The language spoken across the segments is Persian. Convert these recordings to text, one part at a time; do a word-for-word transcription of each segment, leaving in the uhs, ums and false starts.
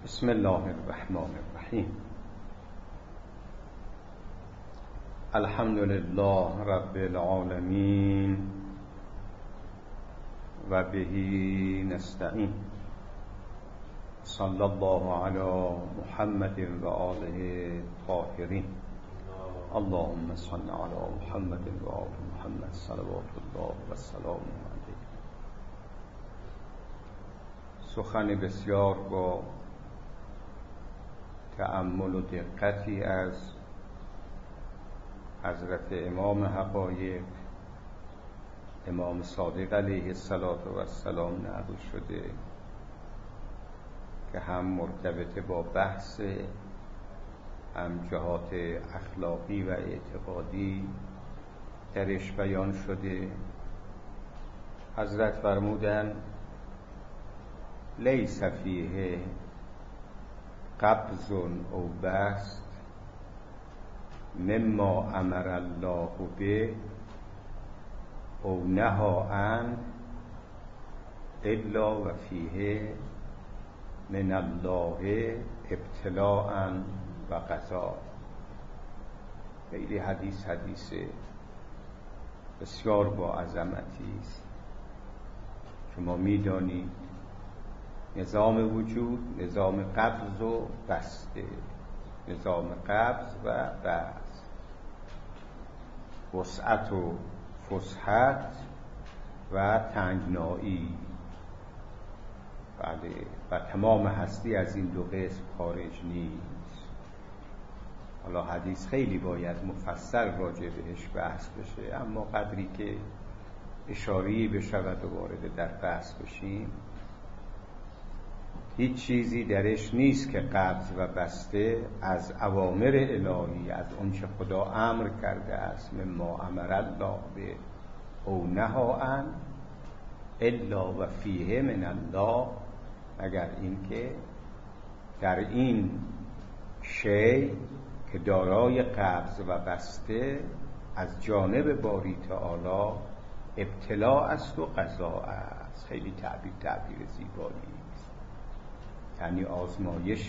بسم الله الرحمن الرحیم. الحمد لله رب العالمین و به نستعین. صلی الله علی محمد و آله الطاهرین. اللهم صل علی محمد و آل محمد صلوات الله و سلام علیه. سخن بسیار با تأمل و دقتی از حضرت امام حقایق امام صادق علیه السلام نقل شده که هم مرتبط با بحث، هم جهات اخلاقی و اعتقادی درش بیان شده. حضرت فرمودند لیس فیه قبض او بسط مما امر الله به او نهی عنه الا و فیه من الله ابتلاء و قضا. خیلی حدیث حدیث بسیار با عظمتی است. شما میدانید نظام وجود نظام قبض و بسته، نظام قبض و بسط، وسعت و فسحت و تنگنایی. بله، و تمام هستی از این دو قسم خارج نیست. حالا حدیث خیلی باید مفصل راجع بهش بحث بشه، اما قدری که اشاری بشود و وارد در بحث بشیم، هیچ چیزی درش نیست که قبض و بسته از اوامر الهی، از اون چه خدا امر کرده است، مما امر الله به او نهی عنه الا و فیه من الله، مگر اینکه در این شی که دارای قبض و بسته از جانب باری تعالی ابتلا است و قضا است. خیلی تعبیر تعبیر زیبایی، یعنی آزمایش،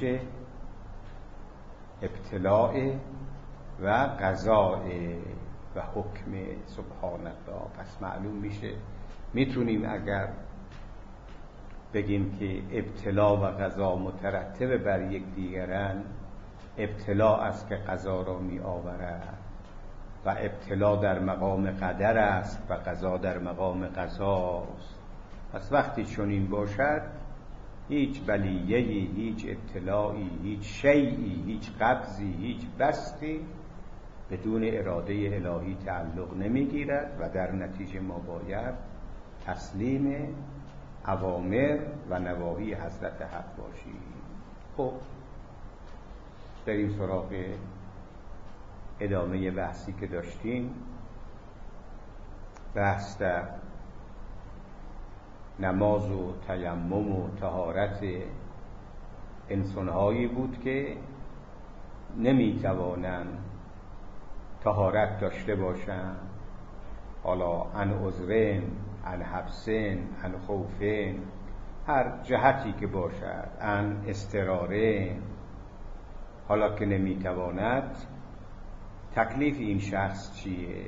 ابتلاء و قضاء و حکم سبحان الله. پس معلوم میشه میتونیم اگر بگیم که ابتلا و قضا مترتب بر یک دیگرن، ابتلا است که قضا را می آورد و ابتلا در مقام قدر است و قضا در مقام قضاست. پس وقتی چنین باشد، هیچ بلیه‌ای، هیچ ابتلایی، هیچ شیئی، هیچ قبضی، هیچ بستی بدون اراده الهی تعلق نمیگیرد و در نتیجه ما باید تسلیم اوامر و نواهی حضرت حق باشیم. خب بریم سراغ ادامه بحثی که داشتیم. بحث در نماز و تیمم و طهارت انسان‌هایی بود که نمی‌توانند طهارت داشته باشند، حالا عن عذرین، عن حبسین، عن خوفین، هر جهتی که باشد، عن اضطرارین. حالا که نمی‌تواند، تکلیف این شخص چیه؟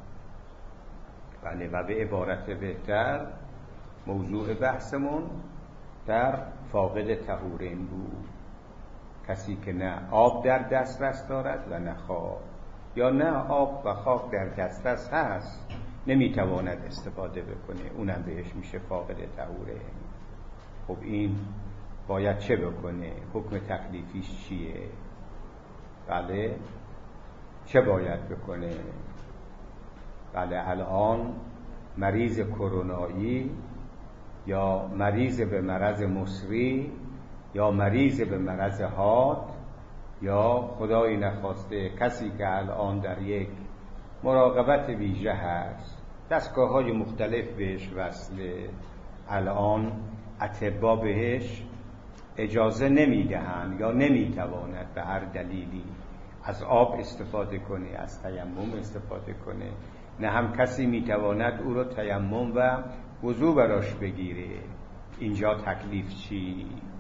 بله، و به عبارت بهتر موضوع بحثمون در فاقد طهورین بود. کسی که نه آب در دسترس دارد و نه خاک، یا نه آب و خاک در دسترس هست نمیتواند استفاده بکنه، اونم بهش میشه فاقد طهورین. خب این باید چه بکنه؟ حکم تکلیفیش چیه؟ بله، چه باید بکنه؟ بله، الان مریض کرونایی یا مریض به مرض مصری یا مریض به مرض حاد یا خدای نخواسته کسی که الان در یک مراقبت ویژه هست، دستگاه های مختلف بهش وصله، الان اطباء بهش اجازه نمیدهند یا نمیتواند به هر دلیلی از آب استفاده کنه، از تیمم استفاده کنه، نه هم کسی میتواند او رو تیمم و وضو براش بگیره. اینجا تکلیف چی؟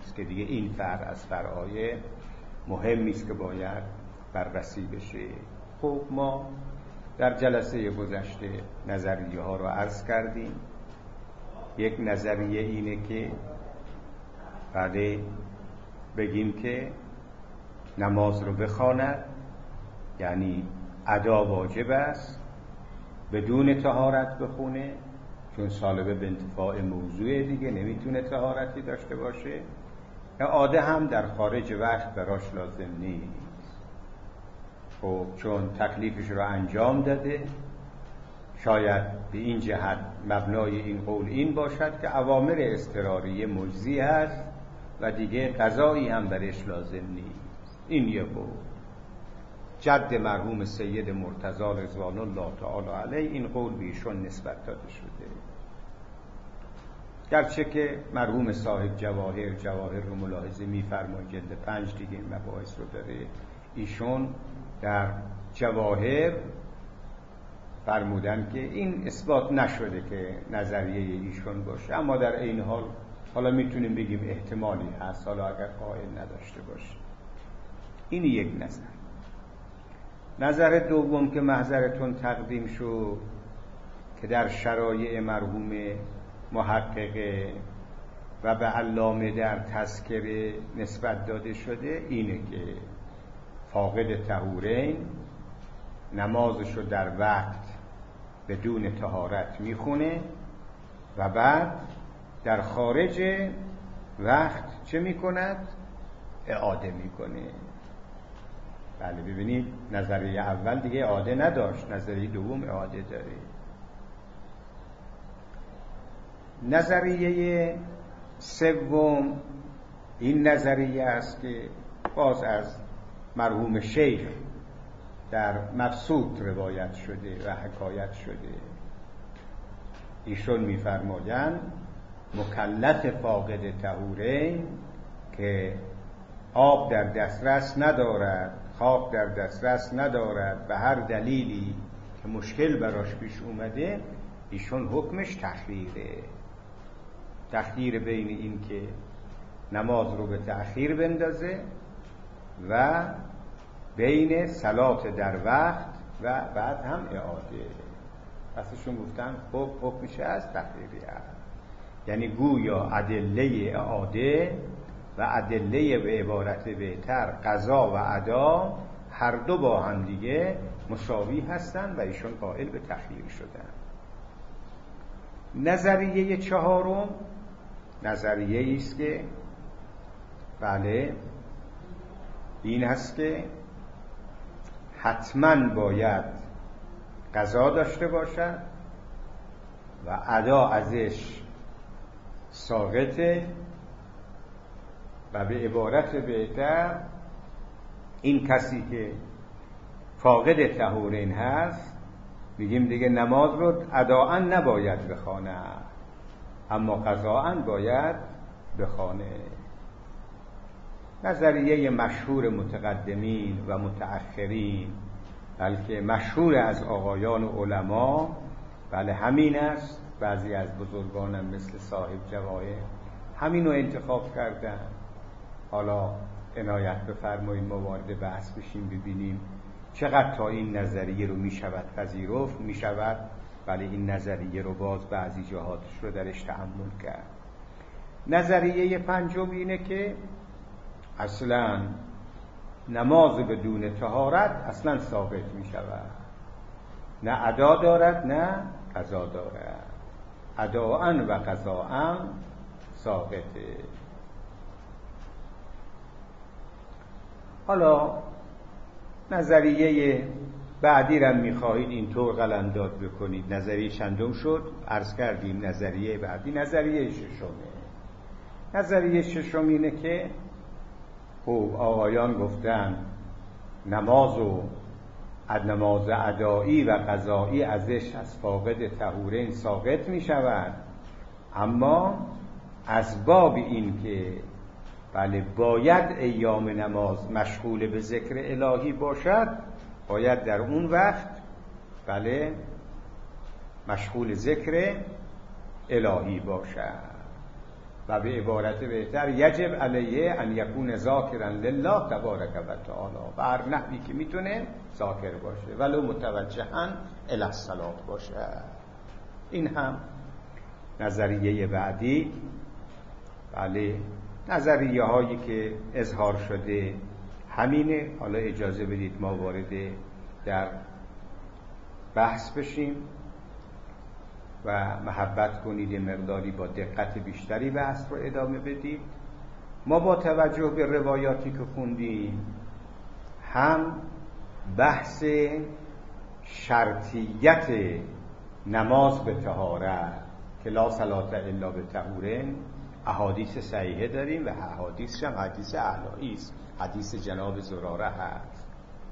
است که دیگه این فرع از فرعای مهمی است که باید بررسی بشه. خب ما در جلسه گذشته نظریه ها رو عرض کردیم. یک نظریه اینه که بله بگیم که نماز رو بخواند، یعنی ادا واجب است، بدون طهارت بخونه، چون سالبه به انتفاع موضوع دیگه نمیتونه طهارتی داشته باشه. اعاده هم در خارج وقت براش لازم نیست. خب چون تکلیفش رو انجام داده، شاید به این جهت مبنای این قول این باشد که اوامر اضطراری مجزی هست و دیگه قضایی هم برش لازم نیست. این یه قول. جد مرحوم سید مرتضی رضوان الله تعالی علیه این قول به ایشون نسبت داده شده، گرچه که مرحوم صاحب جواهر جواهر رو ملاحظه می‌فرمایید جلد پنج دیگه این مباحث رو داره. ایشون در جواهر فرمودن که این اثبات نشده که نظریه ایشون باشه، اما در این حال حالا میتونیم بگیم احتمالی هست، حالا اگر قائل نداشته باشه. این یک نظر. نظر دوم که محضرتون تقدیم شد که در شرایع مرحوم محققه و به علامه در تذکره نسبت داده شده اینه که فاقد طهورین نمازشو در وقت بدون طهارت میخونه و بعد در خارج وقت چه میکند؟ اعاده میکنه. بله ببینید نظریه اول دیگه اعاده نداشت، نظریه دوم اعاده داره. نظریه سوم این نظریه است که باز از مرحوم شیخ در مبسوط روایت شده و حکایت شده. ایشون می‌فرمایند مکلف فاقد طهورین که آب در دسترس ندارد، خاک در دسترس ندارد، به هر دلیلی که مشکل براش پیش اومده، ایشون حکمش تخییره. تخییر بین این که نماز رو به تأخیر بندازه و بین صلات در وقت و بعد هم اعاده. پسشون گفتن خب حکمش از تخییری هست، یعنی گویا ادله اعاده و ادله به عبارت بهتر قضا و ادا هر دو با هم دیگه مساوی هستن و ایشون قائل به تخییر شدن. نظریه چهارم نظریه است که بله این هست که حتما باید قضا داشته باشد و ادا ازش ساقطه و به عبارت بهتر این کسی که فاقد طهورین هست میگیم دیگه نماز رو اداءً نباید بخونه، اما قضاءً باید بخونه. نظریه مشهور متقدمین و متأخرین، بلکه مشهور از آقایان علما، بله همین است. بعضی از بزرگانم مثل صاحب جواهر همین رو انتخاب کردن. حالا عنایت بفرمایید ما وارد بحث بشیم ببینیم چقدر تا این نظریه رو میشود پذیرفت، میشود بله این نظریه رو باز بعضی جهاتش رو درش تأمل کرد. نظریه پنجم اینه که اصلا نماز بدون طهارت اصلا ساقط میشود، نه ادا دارد نه قضا دارد، اداءً و قضاءً ساقطه. حالا نظریه بعدی را میخواهید اینطور قلمداد بکنید. نظریه چندم شد؟ عرض کردیم نظریه بعدی نظریه ششمه. نظریه ششم اینه که خب آقایان گفتن نماز و نماز ادایی و قضایی ازش از فاقد طهورین ساقط می شود، اما از باب این که بله باید ایام نماز مشغول به ذکر الهی باشد، باید در اون وقت بله مشغول ذکر الهی باشد. و به عبارت بهتر یجب علیه ان یکون ذاکرا لله تبارک و تعالی، و هر نحوی که میتونه ذاکر باشه ولو متوجها الی الصلاة باشه. این هم نظریه بعدی. بله، نظریه هایی که اظهار شده همینه. حالا اجازه بدید ما وارد در بحث بشیم و محبت کنید مقداری با دقت بیشتری بحث رو ادامه بدید. ما با توجه به روایاتی که خوندیم هم بحث شرطیت نماز به طهارت که لا صلاة الا بطهورین احادیث صحیحه داریم و احادیث هم حدیث اعلایی است، حدیث جناب زراره هست،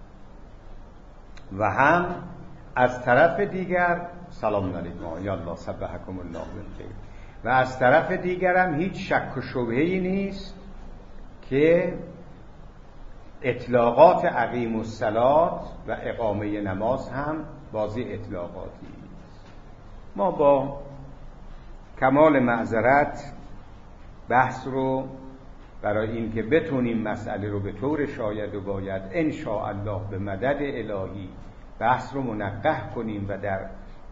و هم از طرف دیگر سلام علیکم یا الله سبحکم الله بالخیر، و از طرف دیگر هم هیچ شک و شبهه‌ای نیست که اطلاقات اقیم الصلاة و اقامه نماز هم بازی اطلاقاتی است. ما با کمال معذرت بحث رو برای این که بتونیم مسئله رو به طور شاید و باید ان شاء الله به مدد الهی بحث رو منقح کنیم و در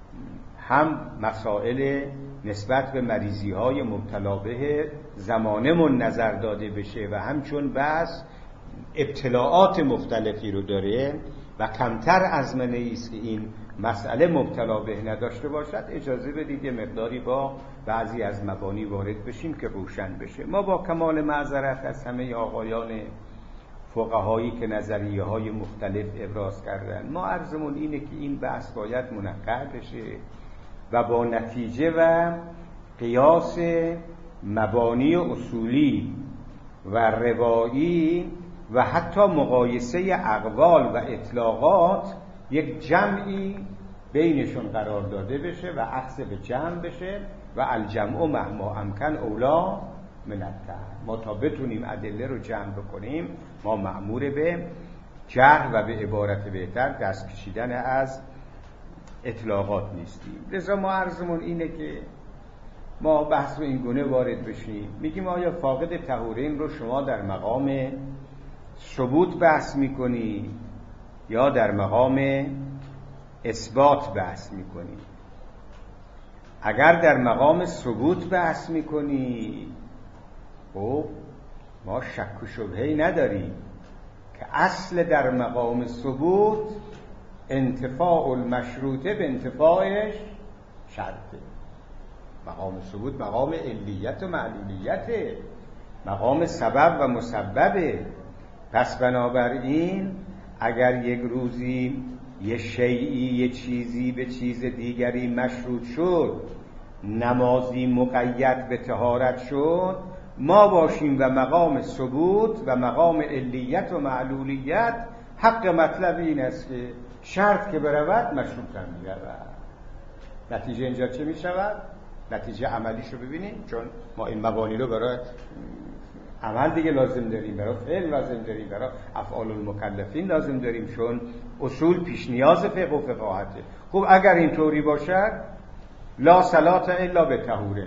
هم مسائل نسبت به مریضی های مبتلا به زمانمون نظر داده بشه و همچون بحث ابتلاعات مختلفی رو داره و کمتر ازمنه است که این مسئله مبتلا به نداشته باشد، اجازه بدید یه مقداری با بعضی از مبانی وارد بشیم که روشن بشه. ما با کمال معذرت از همه آقایان فقهایی که نظریه های مختلف ابراز کردن، ما عرضمون اینه که این بحث باید منقح بشه و با نتیجه و قیاس مبانی اصولی و روایی و حتی مقایسه اقوال و اطلاقات یک جمعی بینشون قرار داده بشه و اخذ به جمع بشه و الجمع مهما امکن اولا من الترک. ما تا بتونیم ادله رو جمع بکنیم ما مأمور به جهل و به عبارت بهتر دست کشیدن از اطلاقات نیستیم. لذا ما عرضمون اینه که ما بحث رو این گونه وارد بشیم. میگیم آیا فاقد طهورین رو شما در مقام ثبوت بحث میکنی یا در مقام اثبات بحث میکنی؟ اگر در مقام ثبوت بحث میکنی خب ما شک و شبهه‌ای نداریم که اصل در مقام ثبوت انتفاع المشروطه به انتفاعش شرطه. مقام ثبوت مقام علیت و معلولیته، مقام سبب و مسببه. پس بنابراین اگر یک روزی یه شیئی یه چیزی به چیز دیگری مشروط شد، نمازی مقید به طهارت شد، ما باشیم و مقام ثبوت و مقام علیت و معلولیت حق مطلب این است که شرط که برود مشروط هم می‌رود. نتیجه اینجا چه می‌شود؟ نتیجه عملیشو ببینیم، چون ما این مبانی رو برای عمل دیگه لازم داریم، برای فعل لازم داریم، برای افعال المکلفین لازم داریم، چون اصول پیش نیاز فقه و فقاهته. خب اگر این طوری باشد لا صلاة الا بطهورین،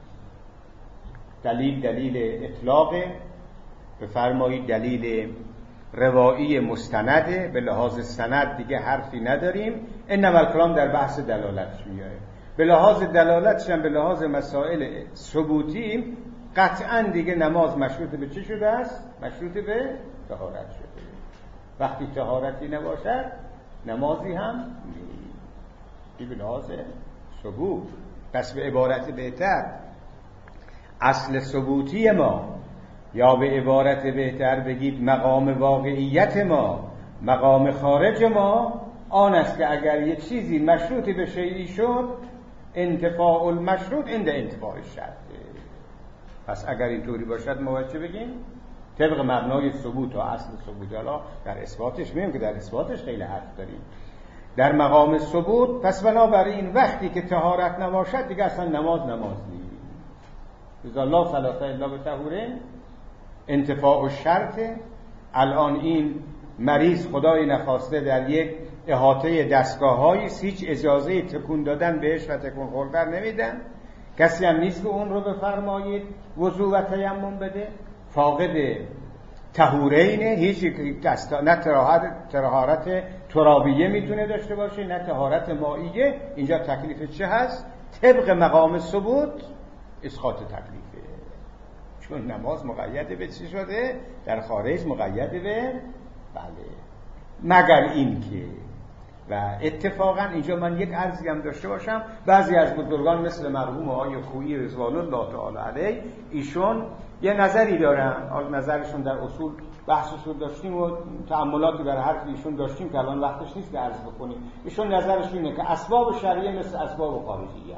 دلیل دلیل اطلاقه، بفرمایید دلیل روایی مستنده، به لحاظ سند دیگه حرفی نداریم، انما الکلام در بحث دلالت میاد. به لحاظ دلالتش هم به لحاظ مسائل ثبوتی قطعا دیگه نماز مشروط به چه شده است؟ مشروط به طهارت شده. وقتی طهارتی نباشد نمازی هم نیست. به لحاظ ثبوت. پس به عبارت بهتر اصل ثبوتی ما، یا به عبارت بهتر بگید مقام واقعیت ما، مقام خارج ما آن است که اگر یه چیزی مشروطی به شیئی شد انتفاع المشروط عند انتفاع الشرط. پس اگر اینطوری باشد ما باید چه بگیم؟ طبق مبنای ثبوت و اصل ثبوت. حالا در اثباتش میگیم که در اثباتش خیلی حرف داریم. در مقام ثبوت پس بنابراین وقتی که طهارت نباشد دیگه اصلا نماز نماز نیست. اذا لا صلاة الا بطهورین انتفاع الشرط. الان این مریض خدای نخواسته در یک احاطه دستگاه‌هایی هیچ اجازه تکون دادن بهش و تکون خوردن نمیدن کسی هم نیست که اون رو بفرمایید وضو و تیمم بده. فاقد طهورینه، هیچ نه طهارت طهارت ترابیه میتونه داشته باشه نه طهارت مائیه. اینجا تکلیف چه هست؟ طبق مقام ثبوت اسقاط تکلیفه، چون نماز مقید به چی شده؟ در خارج مقید به بله، مگر این که و اتفاقا اینجا من یک عرضی هم داشته باشم، بعضی از بزرگان مثل مرحوم آقای خویی رضوان الله تعالی علیه ایشون یه نظری دارن، حالا نظرشون در اصول بحثشون داشتیم و تأملاتی برای حرف ایشون داشتیم که الان وقتش نیست که عرض بکنیم. ایشون نظرشون اینه که اسباب شرعیه مثل اسباب خارجیه،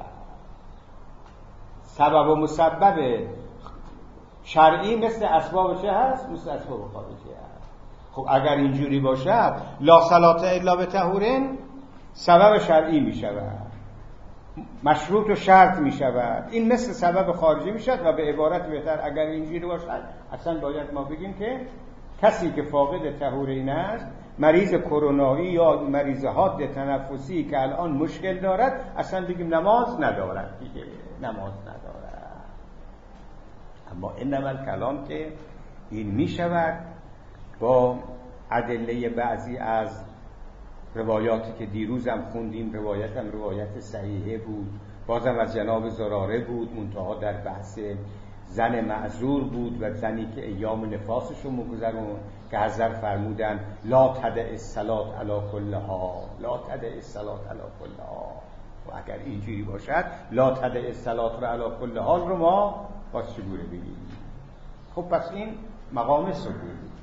سبب و مسبب شرعی مثل اسباب چه هست؟ مثل اسباب خارجیه. خب اگر اینجوری باشد لا صلاة الا بطهورین سبب شرعی می شود، مشروط و شرط می شود، این مثل سبب خارجی می شود. و به عبارت بهتر اگر اینجوری باشد اصلا باید ما بگیم که کسی که فاقد طهورین است، مریض کرونایی یا مریض حاد تنفسی که الان مشکل دارد، اصلا بگیم نماز ندارد دیگه، نماز ندارد. اما انما الکلام که این می شود با ادله بعضی از روایاتی که دیروزم خوندیم، روایتم روایت صحیحه بود، بازم از جناب زراره بود، منتها در بحث زن معذور بود و زنی که ایام نفاسش رو مگذرون که حضرت فرمودن لا تدع الصلاة علی کل حال، لا تدع الصلاة علی کل حال. و اگر اینجوری باشد لا تدع الصلاة علی کل حال رو ما باز چگونه بگیم؟ خب پس این مقام ثبوت.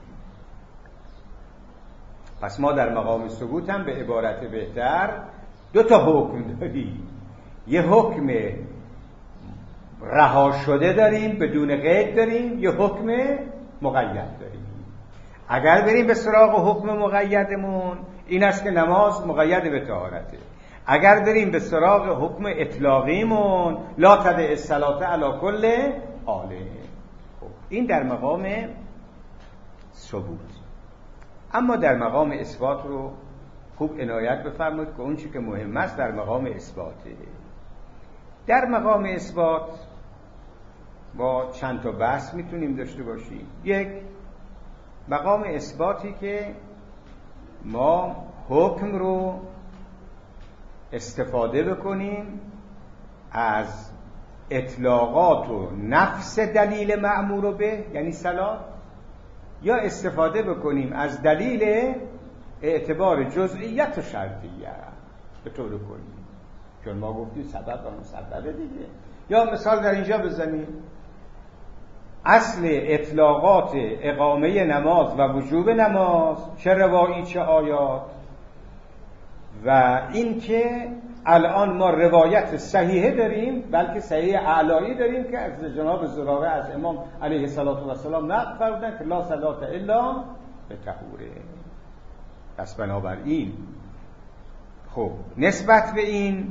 پس ما در مقام ثبوت هم به عبارت بهتر دو تا حکم داریم. یه حکم رها شده داریم بدون قید داریم، یه حکم مقید داریم. اگر بریم به سراغ حکم مقیدمون این است که نماز مقید به طهارته. اگر بریم به سراغ حکم اطلاقیمون لا تدع الصلاة علی کل حال. این در مقام ثبوت. اما در مقام اثبات رو خوب عنایت بفرمایید که اون چی که مهم است در مقام اثباته. در مقام اثبات با چند تا بحث میتونیم داشته باشیم. یک، مقام اثباتی که ما حکم رو استفاده بکنیم از اطلاقات و نفس دلیل مأمور به، یعنی صلاة، یا استفاده بکنیم از دلیل اعتبار جزئیت و شرطیه به طور کلی، چون ما گفتیم سبب و مسبب دیگه. یا مثال در اینجا بزنیم اصل اطلاقات اقامه نماز و وجوب نماز، چه روایی چه آیات، و این که الان ما روایت صحیحه داریم، بلکه صحیح اعلایی داریم که از جناب زراره از امام علیه السلام نقل فرمودن که لا صلاة الا بطهوره. پس بنابراین خب نسبت به این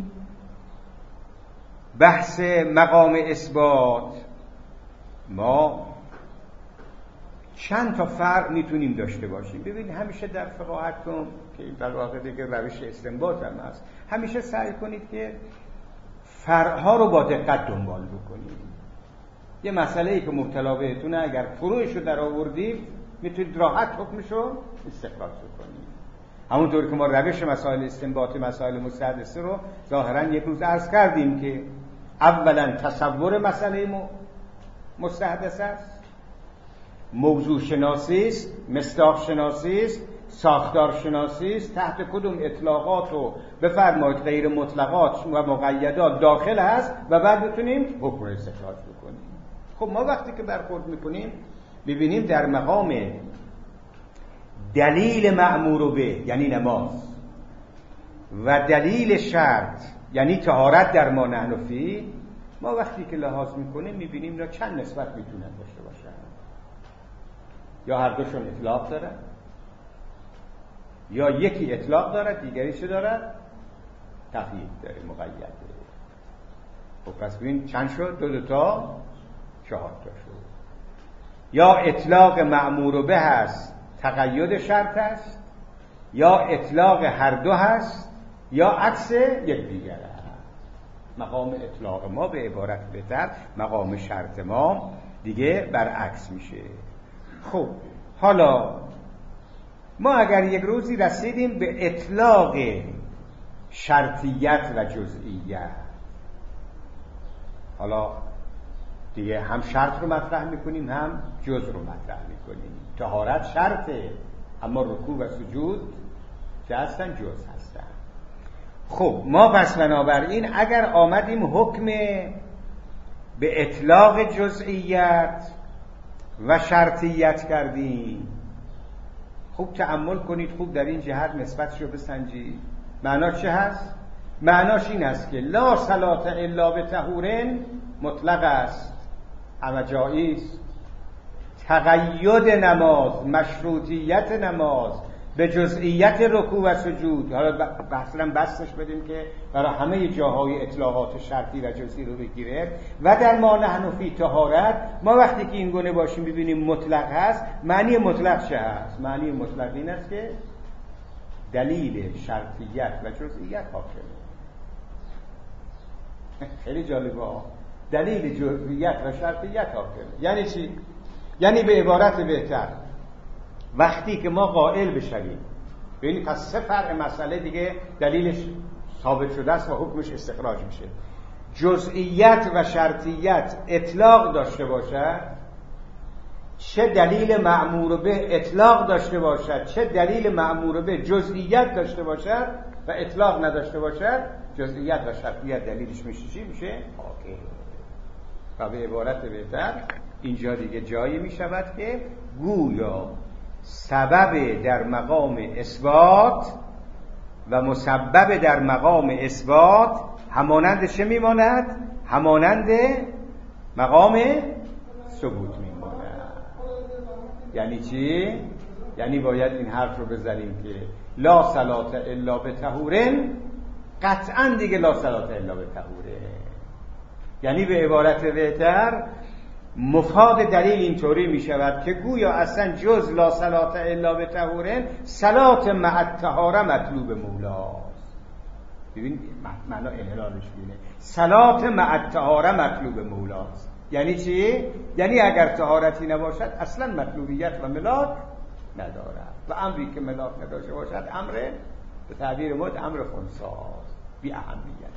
بحث مقام اثبات ما چند تا فرق میتونیم داشته باشیم. ببین همیشه در فقاهتون که در واقع دیگه روش استنباط هم هست، همیشه سعی کنید که فرقها رو با دقت دنبال بکنید. یه مسئله ای که مبتلا بهتونه اگر فروعش رو در آوردید میتونید راحت حکمش رو استخراج کنید. همونطور که ما روش مسائل استنباط مسائل مستحدثه رو ظاهرا یک روز عرض کردیم که اولا تصور مسئله مستحدثه است، موضوع شناسی است، مصداق شناسی است، ساختار شناسی است، تحت کدوم اطلاقات و بفرمایید غیر مطلقات و مقیدات داخل هست و بعد بتونیم حکم رو استخراج بکنیم. خب ما وقتی که برخورد میکنیم ببینیم در مقام دلیل مأمور به یعنی نماز و دلیل شرط یعنی طهارت در ما نحن فی، ما وقتی که لحاظ میکنیم میبینیم اینا چند نسبت میتونن داشته باشن. یا هر دوشون اطلاق دارن، یا یکی اطلاق دارد دیگری چه دارد؟ تقیید داره، مقید داره. خب پس ببین چند شد؟ دو دو تا چهار تا شد. یا اطلاق مأمور به هست تقید شرط است، یا اطلاق هر دو هست، یا عکس یک دیگر هست. مقام اطلاق ما به عبارت بهتر مقام شرط ما دیگه برعکس میشه. خب حالا ما اگر یک روزی رسیدیم به اطلاق شرطیت و جزئیت، حالا دیگه هم شرط رو مطرح میکنیم هم جز رو مطرح میکنیم. طهارت شرطه، اما رکوع و سجود چه هستن؟ جز هستن. خب ما پس بنابراین اگر آمدیم حکم به اطلاق جزئیت و شرطیت کردیم، خوب تأمل کنید، خوب در این جهت نسبتش رو بسنجید. معنا چه هست؟ معناش این است که لا صلاة الا بطهورن مطلق است، اما جایز. تقید نماز، مشروطیت نماز به جزئیت رکوع و سجود، حالا مثلا بسش بدیم که برای همه جاهای اطلاقات شرطی و جزئی رو بگیره. و در ما نحن فی طهارت، ما وقتی که این گونه باشیم ببینیم مطلق هست، معنی مطلق چه هست؟ معنی مطلق این است که دلیل شرطیت و جزئیت حاکمه. خیلی جالبه ها، دلیل جزئیت و شرطیت حاکمه. یعنی چی؟ یعنی به عبارت بهتر وقتی که ما قائل بشویم ببینید پس سه فرع مسئله دیگه دلیلش ثابت شده است و حکمش استخراج میشه. جزئیت و شرطیت اطلاق داشته باشد، چه دلیل مأمور به اطلاق داشته باشد، چه دلیل مأمور به جزئیت داشته باشد و اطلاق نداشته باشد، جزئیت و شرطیت دلیلش میشه چی؟ میشه حاکم. و به عبارت بهتر اینجا دیگه جایی میشود که گویا سبب در مقام اثبات و مسبب در مقام اثبات همانند چه میماند؟ همانند مقام ثبوت میماند. یعنی چی؟ یعنی باید این حرف رو بزنیم که لا صلاة الا بطهورن، قطعا دیگه لا صلاة الا بطهورن. یعنی به عبارت بهتر مفاد دلیل اینطوری می شود که گویا اصلا جز لا صلاة الا بطهورن، صلاة مع الطهاره مطلوب مولاست. ببین معنا انحلالش بینه، صلاة مع الطهاره مطلوب مولاست. یعنی چی؟ یعنی اگر طهارتی نباشد اصلا مطلوبیت و ملاک ندارد و امری که ملاک نداشته باشد امر به تعبیر مد امر خنثاست، بی اهمیت.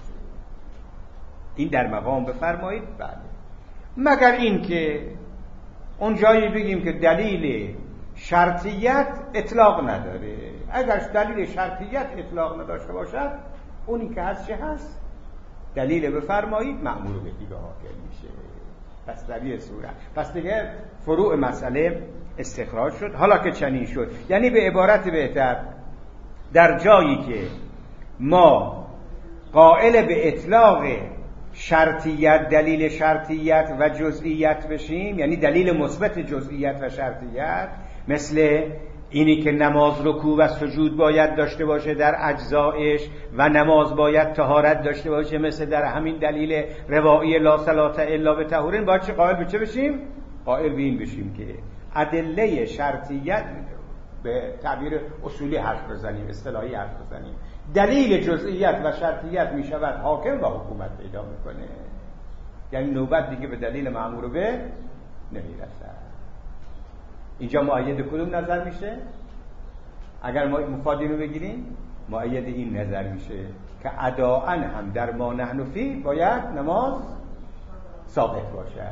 این در مقام بفرمایید. بله، مگر این که اون جایی بگیم که دلیل شرطیت اطلاق نداره. اگر دلیل شرطیت اطلاق نداشته باشد، اونی که هست چه هست؟ دلیل بفرمایید مأمور به دیگه حاکم میشه. پس در این صورت پس دیگه فروع مسئله استخراج شد. حالا که چنین شد، یعنی به عبارت بهتر در جایی که ما قائل به اطلاق شرطیت، دلیل شرطیت و جزئیت بشیم، یعنی دلیل مثبت جزئیت و شرطیت، مثل اینی که نماز رکوع و سجود باید داشته باشه در اجزایش و نماز باید طهارت داشته باشه، مثل در همین دلیل روایی لا صلاة الا بطهورن، باید چه قائل به چه بشیم؟ قائل به این بشیم که ادله شرطیت، به تعبیر اصولی حرف بزنیم، اصطلاحی حرف بزنیم، دلیل جزئیت و شرطیت می شود حاکم و حکومت پیدا میکنه. یعنی نوبت دیگه به دلیل مأمور به نمی رسد. اینجا مؤید کدوم نظر میشه؟ اگر ما مفاد اینو بگیریم، مؤید این نظر میشه که اداءً هم در ما نحن فی باید نماز ثابت باشه.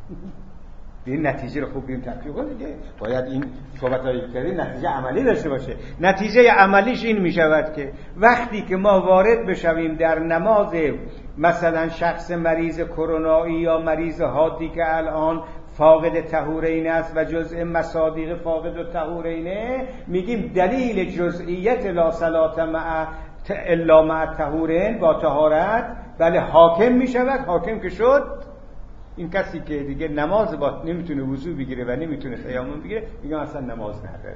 این نتیجه رو خوب بیم تحقیق کنید دیگه. باید این صحبت‌های کردی نتیجه عملی داشته باشه. نتیجه عملیش این می شود که وقتی که ما وارد بشویم در نماز مثلا شخص مریض کرونایی یا مریض حادی که الان فاقد طهورین است و جزء مصادیق فاقد و طهورینه، میگیم دلیل جزئیت لا صلاة مع الا مع طهورین با طهارت بله حاکم می شود. حاکم که شد، این کسی که دیگه نماز با نمیتونه وضو بگیره و نمیتونه تیمم بگیره، میگم اصلا نماز نداری.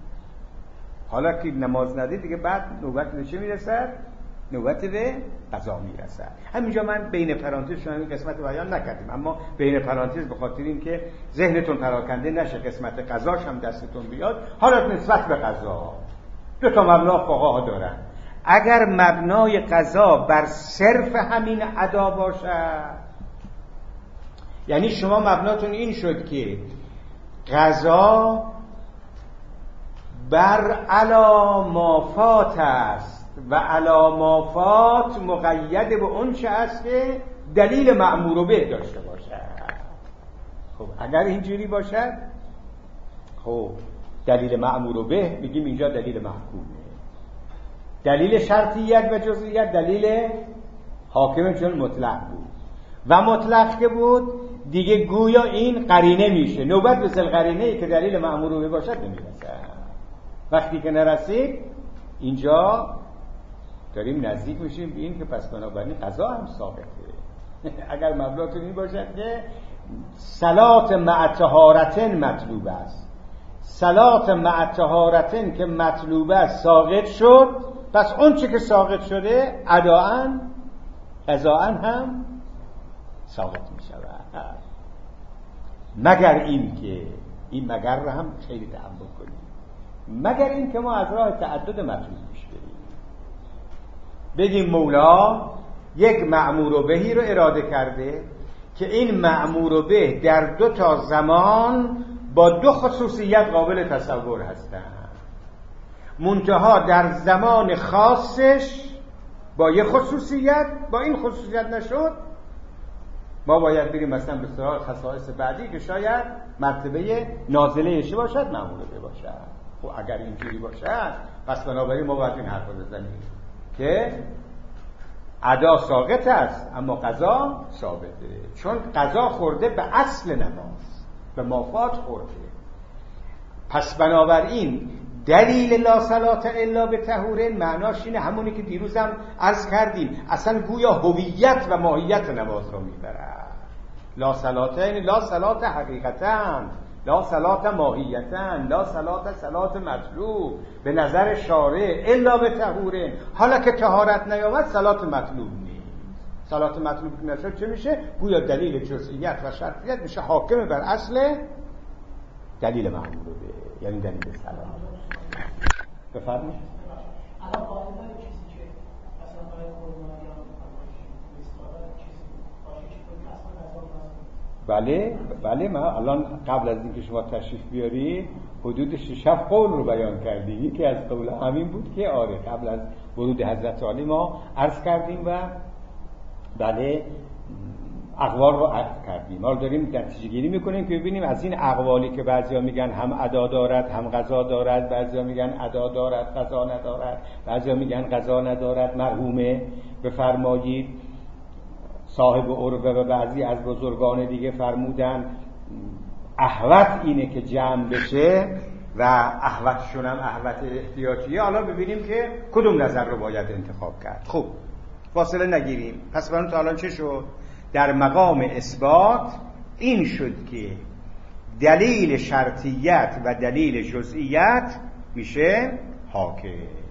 حالا که نماز نداری دیگه بعد نوبت به چه میرسد؟ نوبت به قضا میرسد. همینجا من بین پرانتز شما این قسمت بیان نکردیم، اما بین پرانتز به خاطر این که ذهنتون پراکنده نشه، قسمت قضاش هم دستتون بیاد. حالا نسبت به قضا دو تا مبلغ فقها دارن. اگر مبنای قضا بر صرف همین ادا باشد، یعنی شما مبناتون این شد که قضا بر علا مافات است و علا مافات مقید به اون چه است که دلیل مأمور به داشته باشد. خب اگر اینجوری باشد، خب دلیل مأمور به میگیم اینجا دلیل محکومه. دلیل شرطیت و جزئیت دلیل حاکم چون مطلق بود و مطلق که بود دیگه گویا این قرینه میشه. نوبت به سل قرینه ای که دلیل مأمور به باشد نمیرسه. وقتی که نرسید اینجا داریم نزدیک میشیم به این که پس بنابراین قضا هم ثابته. اگر مبناتون این باشد که صلات مع طهارتن مطلوب است، صلات مع طهارتن که مطلوب است ساقط شد، پس اون چه که ساقط شده اداءً قضاءً هم ساقط می شود. مگر این که این مگر رو هم خیلی تأمل کنیم، مگر این که ما از راه تعدد مطلوب پیش بریم، بگیم مولا یک مأمور بهی رو اراده کرده که این مأمور به در دو تا زمان با دو خصوصیت قابل تصور هستند، منتها در زمان خاصش با یک خصوصیت، با این خصوصیت نشد، ما باید بریم مثلا به سراغ خصائص بعدی که شاید مرتبه نازله‌اش باشد، مأمور به باشد. خب اگر اینجوری باشد پس بنابراین ما باید این حرف رو بزنیم که ادا ساقط است اما قضا ثابته، چون قضا خورده به اصل نماز، به مافات خورده. پس بنابراین دلیل لا صلاة الا بطهور معناش اینه، همونی که دیروزم عرض کردیم، اصلا گویا هویت و ماهیت نماز رو میبره. لا صلاة یعنی لا صلاة حقیقتاً، لا صلاة ماهیتاً، لا صلاة صلاة مطلوب به نظر شارع الا بطهور. حالا که طهارت نیامد صلاة مطلوب نیست. صلاة مطلوب نشد چه میشه؟ گویا دلیل جزئیت و شرطیت میشه حاکم بر اصل دلیل مأمور به، یعنی دلیل صلاة. بفرمایید. الان قاعده داره چیزی که مثلا برای قربانی یا استفاده چیزی باشه که اصلا نظر بله بله ما الان قبل از اینکه شما تشریف بیاری حدود شش هفت قول رو بیان کردیم. یکی از قول همین بود که آره قبل از ورود حضرت علی ما عرض کردیم و بله اقوال رو عرض کردیم. ما داریم نتیجه گیری میکنیم که ببینیم از این اقوالی که بعضیا میگن هم ادا دارد هم قضا دارد، بعضیا میگن ادا دارد قضا ندارد، بعضیا میگن قضا ندارد مرحومه. بفرمایید صاحب عروه و بعضی از بزرگان دیگه فرمودن احوط اینه که جمع بشه و احوطشون هم احوط احتیاطیه. حالا ببینیم که کدوم نظر رو باید انتخاب کرد. خب فاصله نگیریم. پس برای تا الان چه شد؟ در مقام اثبات این شد که دلیل شرطیت و دلیل جزئیت میشه حاکم،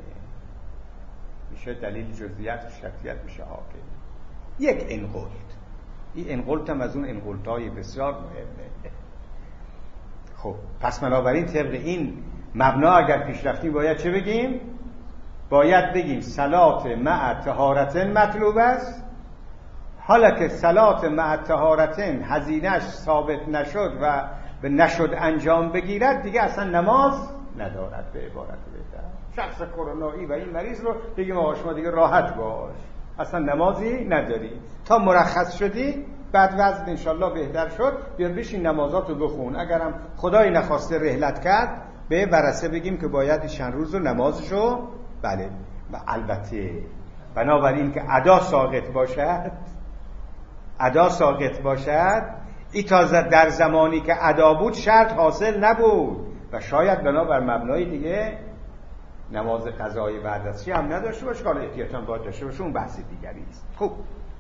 میشه دلیل جزئیت و شرطیت میشه حاکم. یک انقلت، این انقلت هم از اون انقلت‌های بسیار مهمه. خب پس بنابراین طبق این مبنا اگر پیش رفتیم باید چه بگیم؟ باید بگیم صلات مع طهارتن مطلوب است. حالا که صلات مع طهارتن هزینه‌اش ثابت نشد و به نشد انجام بگیرد دیگه اصلا نماز ندارد. به عبارت بهتر شخص کرونایی و این مریض رو بگیم آقا شما دیگه راحت باش، اصلا نمازی نداری تا مرخص شدی، بعد وضع انشالله بهتر شد بیا بشین نمازاتو بخون. اگرم خدای نخواسته رحلت کرد به ورثه بگیم که باید چند روز رو نمازشو بله. و البته بنابراین که ادا ساقط باشد، ادا ساقط باشد این تازه در زمانی که ادا بود شرط حاصل نبود و شاید بنابر مبنای دیگه نماز قضای بعد از چی هم نداشته باشه، حالا احتیاطاً باید داشته باشه، اون بحث دیگری است. خب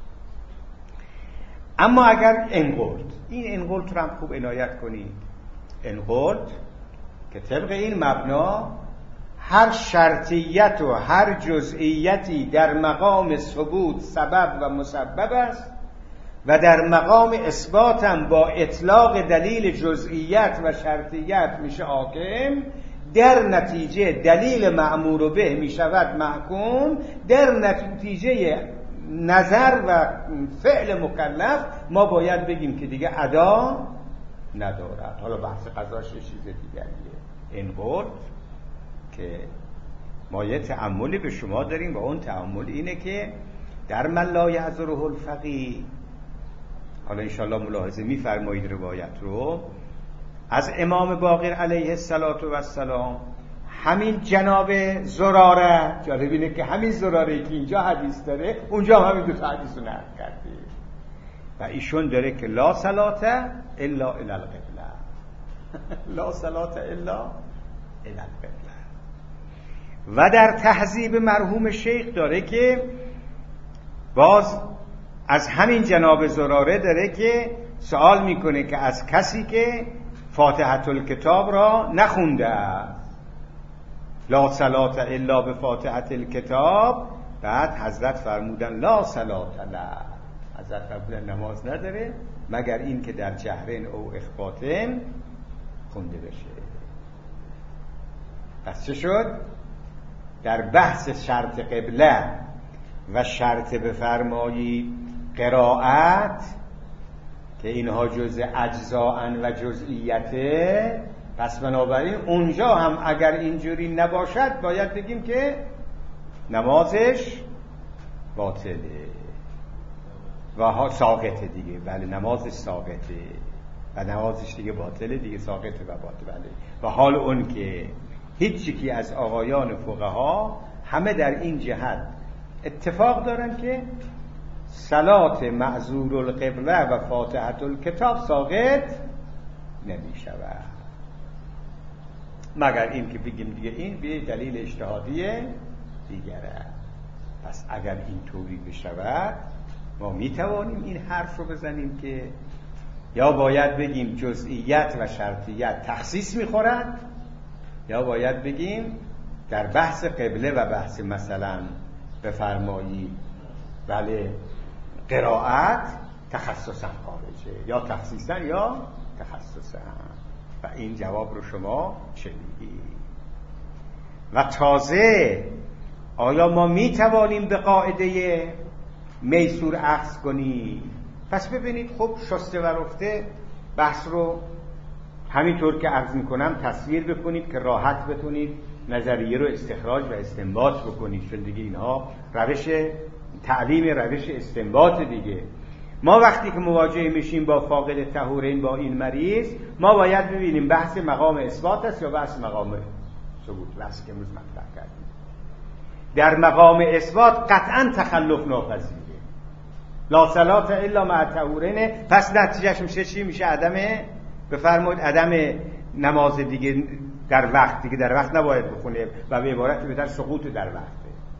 اما اگر انقلت، این انقلت رو هم خوب عنایت کنید. انقلت که طبق این مبنا هر شرطیت و هر جزئیتی در مقام ثبوت سبب و مسبب است و در مقام اثبات هم با اطلاق دلیل جزئیت و شرطیت میشه حاکم. در نتیجه دلیل مأمور به می شود محکوم، در نتیجه نظر و فعل مکلف ما باید بگیم که دیگه ادا ندارد. حالا بحث قضاش چیز دیگریه. این قول که ما یه تأملی به شما داریم و اون تأمل اینه که در من لا یعذره الفقیه، حالا انشاءالله ملاحظه می‌فرمایید روایت رو از امام باقر علیه السلام، همین جناب زراره، جالب اینه که همین زراره که اینجا حدیث داره اونجا هم همین دو تا حدیث رو نقل کرده و ایشون داره که لا صلات الا الی القبله لا صلات الا الی القبله. و در تهذیب مرحوم شیخ داره که باز از همین جناب زراره داره که سوال میکنه که از کسی که فاتحه الکتاب را نخونده است، لا صلات الا به فاتحه الکتاب، بعد حضرت فرمودن لا صلات له، حضرت فرمودن نماز نداره مگر این که در جهرین او اخفاتن خونده بشه. پس چه شد؟ در بحث شرط قبله و شرط بفرمایی قرائت که اینها جزء اجزاء و جزئیته، پس بنابراین اونجا هم اگر اینجوری نباشد باید بگیم که نمازش باطله و ساقطه دیگه. بله نمازش ساقطه و نمازش دیگه باطله دیگه، ساقطه و باطله. بله. و حال اون که هیچ یکی از آقایان فقها همه در این جهت اتفاق دارن که صلات معذور القبله و فاتحه الکتاب ساقط نمی شود، مگر این که بگیم دیگه این به دلیل اجتهادی دیگره. پس اگر این طوری بشود ما می توانیم این حرف رو بزنیم که یا باید بگیم جزئیت و شرطیت تخصیص می خورد، یا باید بگیم در بحث قبله و بحث مثلا بفرمایی بله قرائت تخصصا خارجه، یا تخصیصا یا تخصصا. و این جواب رو شما شنیدید. و تازه آیا ما می توانیم به قاعده میسور اخذ کنیم؟ پس ببینید خب شسته و رفته بحث رو همینطور که عرض میکنم تصویر بکنید که راحت بتونید نظریه رو استخراج و استنباط بکنید، چون دیگه اینها روش تعلیم، روش استنباط دیگه. ما وقتی که مواجه میشیم با فاقد طهورین، با این مریض، ما باید ببینیم بحث مقام اثبات است یا بحث مقام ثبوت. بحث که امروز مطرح کردیم در مقام اثبات قطعا تخلف ناپذیره، لا صلات الا مع طهورین. پس نتیجهش میشه چی؟ میشه عدم بفرمایید عدم نماز دیگه در وقت، دیگه در وقت نباید بخونه و به عبارت بهتر سقوط در وقته.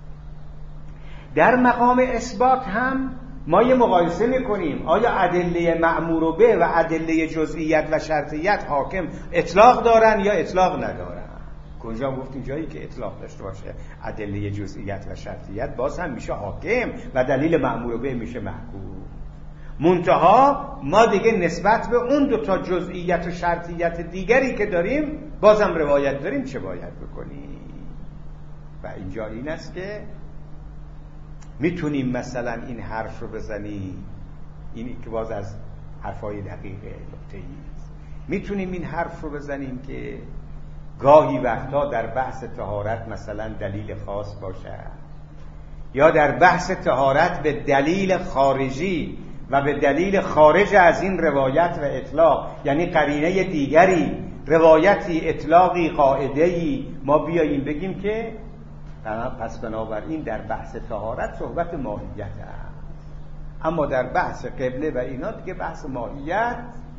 در مقام اثبات هم ما یه مقایسه میکنیم آیا ادله مأمور به و ادله جزئیت و شرطیت حاکم اطلاق دارن یا اطلاق ندارن. کنجا گفتیم جایی که اطلاق داشته باشه ادله جزئیت و شرطیت باز هم میشه حاکم و دلیل مأمور به میشه محکوم. منتها ما دیگه نسبت به اون دو تا جزئیت و شرطیت دیگری که داریم بازم روایت داریم، چه باید بکنیم؟ و اینجا این است که میتونیم مثلا این حرف رو بزنیم، اینی که باز از حرفای دقیقه نکته‌ای است، میتونیم این حرف رو بزنیم که گاهی وقتا در بحث طهارت مثلا دلیل خاص باشه، یا در بحث طهارت به دلیل خارجی و به دلیل خارج از این روایت و اطلاق، یعنی قرینه دیگری، روایتی، اطلاقی، قاعده‌ای، ما بیاییم بگیم که پس بنابراین در بحث طهارت صحبت ماهیت است، اما در بحث قبله و اینا دیگه بحث ماهیت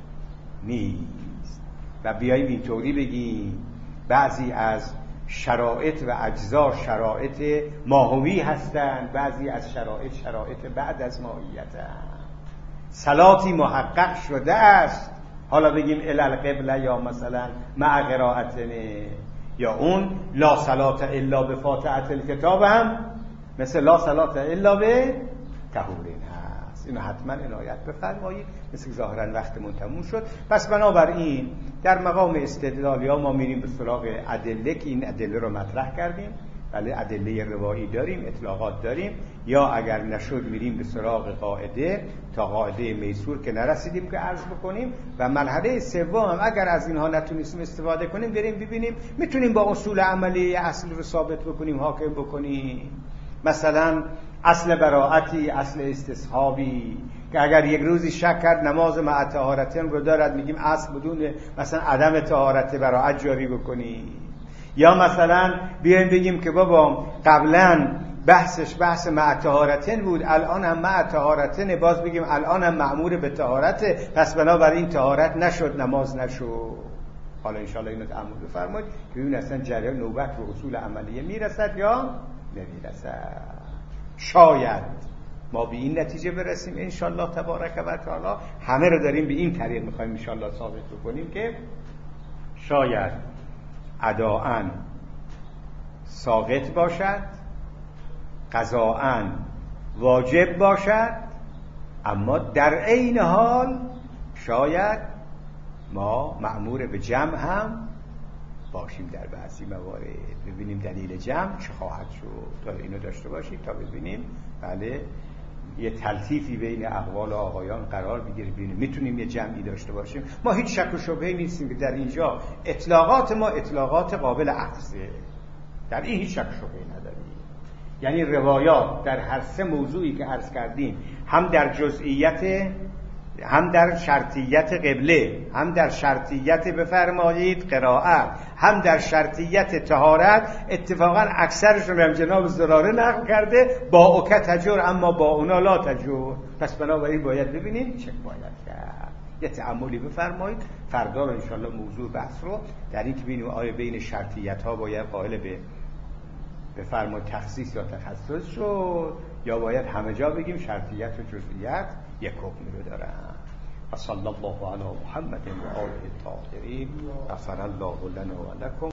نیست. و بیاییم اینطوری بگیم بعضی از شرایط و اجزا شرایط ماهوی هستند، بعضی از شرایط شرایط بعد از ماهیت هستند. صلاتی محقق شده است، حالا بگیم الی القبله یا مثلا مع قرائتنه، یا اون لا صلات الا به فاتحه الکتاب هم مثل لا صلات الا به طهورین هست. اینو حتما عنایت بفرمایید، مثل ظاهرا وقتمون تموم شد. پس بنابراین در مقام استدلال یا ما میریم به سراغ ادله که این ادله رو مطرح کردیم، بله ادله روایی داریم، اطلاقات داریم، یا اگر نشد میریم به سراغ قاعده تا قاعده میسور که نرسیدیم که عرض بکنیم، و مرحله سوم هم اگر از اینها نتونستیم استفاده کنیم بریم ببینیم میتونیم با اصول عملی اصل رو ثابت بکنیم، حاکم بکنیم. مثلا اصل براعتی، اصل استصحابی که اگر یک روزی شک کرد نماز مع طهارتین رو دارد، میگیم اصل بدون مثلا عدم طهارت براعت جاری بکنیم. یا مثلا بیایم بگیم که بابا قبلا بحثش بحث مع طهارتین بود، الان هم مع طهارتین، باز بگیم الان هم مأمور به طهارته، پس بنابراین طهارت نشد نماز نشد. حالا انشاءالله اینو تأمل بفرمایید که ببین اصلا جریان نوبت رو اصول عملیه میرسد یا نمیرسد. شاید ما به این نتیجه برسیم انشاءالله تبارک و تعالی، همه رو داریم به این طریق میخوایم انشاءالله ثابت بکنیم که شاید اداءً ساقط باشد، قضاءً واجب باشد، اما در عین حال شاید ما مأمور به جمع هم باشیم در بعضی موارد. ببینیم دلیل جمع چه خواهد شد، تا اینو داشته باشید تا ببینیم بله یه تلطیفی بین اقوال آقایان قرار بگیره، ببینیم میتونیم یه جمعی داشته باشیم. ما هیچ شک و شبهه‌ای نیستیم که در اینجا اطلاقات ما اطلاقات قابل اخذه، در این هیچ شک و شبهه‌ای نداریم. یعنی روایات در هر سه موضوعی که عرض کردیم، هم در جزئیت، هم در شرطیت قبله، هم در شرطیت بفرمایید قرائت، هم در شرطیت طهارت، اتفاقا اکثرشون هم جناب زراره نقل کرده با اوکه تجور اما با اونا لا تجور. پس بنابراین باید ببینیم چه باید کرد. یه تأملی بفرمایید، فردا رو انشاءالله موضوع بحث رو در این که ببینیم آیا بین شرطیت ها باید قائل به بفرمایید تخصیص یا تخصص شد، یا باید همه جا بگیم شرطیت و جزئیات یک حکمی رو دارن. صلی الله علی محمد و آله الطاهرین. غفر الله لنا و لکم.